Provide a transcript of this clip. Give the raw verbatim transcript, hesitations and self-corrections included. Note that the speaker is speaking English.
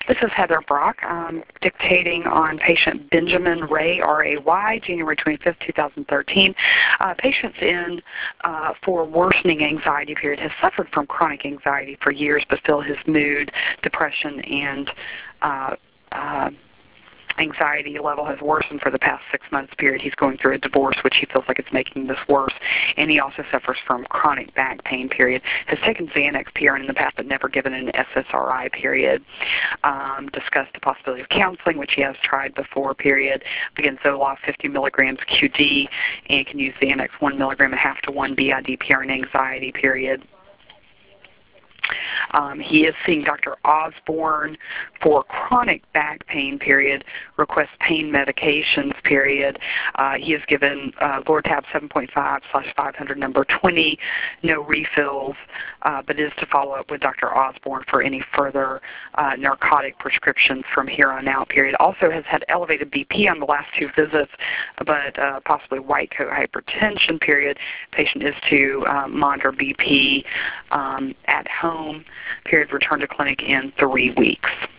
This is Heather Brock, um, dictating on patient Benjamin Ray, R A Y, January twenty-fifth, two thousand thirteen. Uh, patient's in uh, for worsening anxiety period, has suffered from chronic anxiety for years, but still his mood, depression, and uh, uh, anxiety level has worsened for the past six months period. He's going through a divorce, which he feels like it's making this worse, and he also suffers from chronic back pain period. Has taken Xanax P R N in the past, but never given an S S R I period. Um, discussed the possibility of counseling, which he has tried before period. Begins Zoloft fifty milligrams Q D, and can use Xanax one milligram and half to one B I D P R N anxiety period. Um, he is seeing Doctor Osborne for chronic back pain period, requests pain medications period. Uh, he is given uh, Lortab seven point five slash five hundred number twenty, no refills, uh, but is to follow up with Doctor Osborne for any further uh, narcotic prescriptions from here on out period. Also has had elevated B P on the last two visits, but uh, possibly white coat hypertension period. Patient is to uh, monitor B P um, at home period, return to clinic in three weeks.